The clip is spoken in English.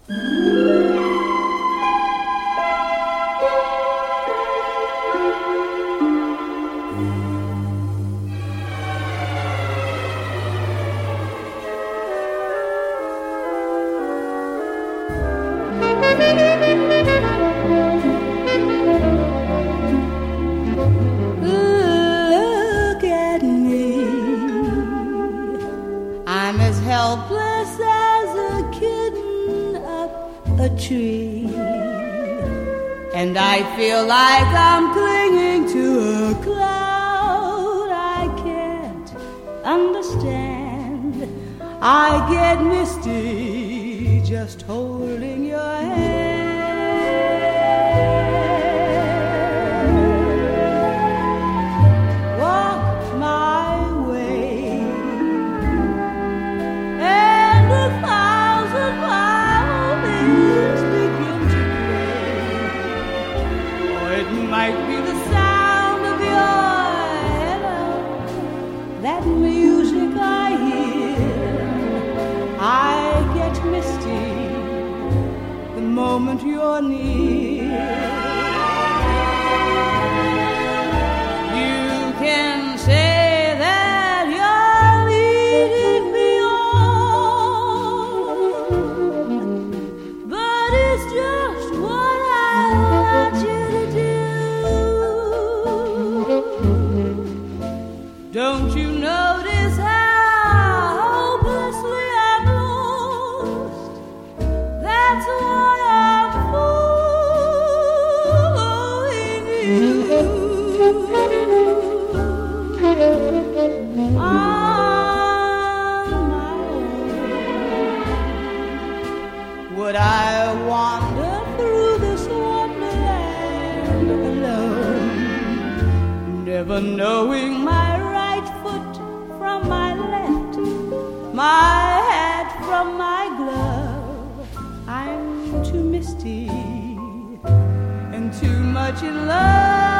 Look at me, I'm as helpless as a kitten up a tree, and I feel like I'm clinging to a cloud I can't understand. I get misty just holding your hand. Might be the sound of your hello, that music I hear. I get misty the moment you're near. You can say that you're leading me on, but it's just what I want you to do. Don't you notice how hopelessly I'm lost? That's why I'm fooling you. On my own, would I wander through this wonderland alone, never knowing my right foot from my left, my hat from my glove? I'm too misty and too much in love